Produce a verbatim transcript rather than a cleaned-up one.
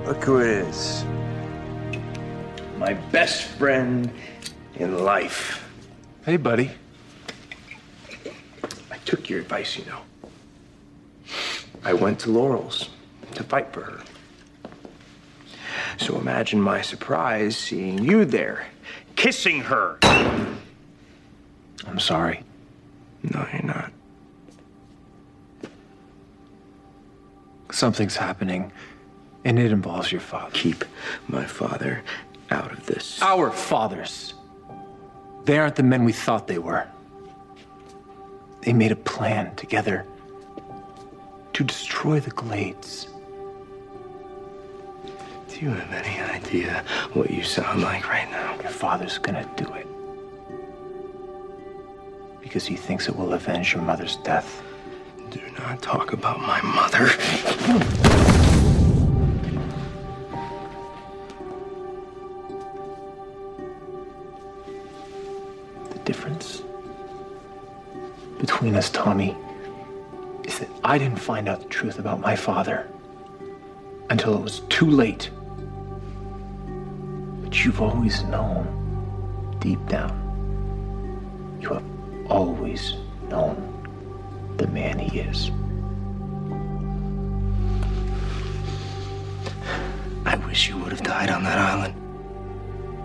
Look who it is. My best friend in life. Hey, buddy. I took your advice, you know. I went to Laurel's to fight for her. So imagine my surprise seeing you there, kissing her. I'm sorry. No, you're not. Something's happening, and it involves your father. Keep my father out of this. Our fathers. They aren't the men we thought they were. They made a plan together to destroy the Glades. Do you have any idea what you sound like right now? Your father's gonna do it. Because he thinks it will avenge your mother's death. Do not talk about my mother. The difference between us, Tommy, is that I didn't find out the truth about my father until it was too late. But you've always known, deep down, you have always known the man he is. I wish you would have died on that island.